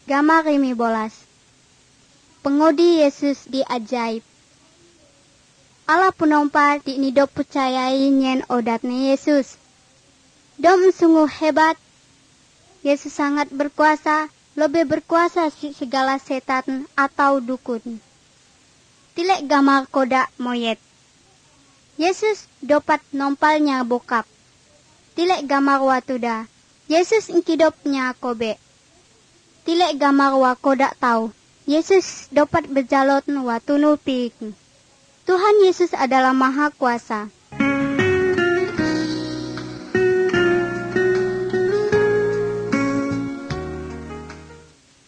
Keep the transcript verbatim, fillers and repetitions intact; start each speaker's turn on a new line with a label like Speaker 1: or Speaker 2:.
Speaker 1: Gambar rimi bolas. Pengodi Yesus di ajaib. Allah penompa di nido percayai nyen odatnya Yesus. Dom sungguh hebat. Yesus sangat berkuasa, lebih berkuasa si segala setan atau dukun. Tilek gambar kodak moyet. Yesus dapat nompalnya bokap. Tilek gambar watuda. Yesus ingkidopnya kobe. Tilek gambar wa kodak tahu. Yesus dapat berjalot wa tunul pik. Tuhan Yesus adalah maha kuasa.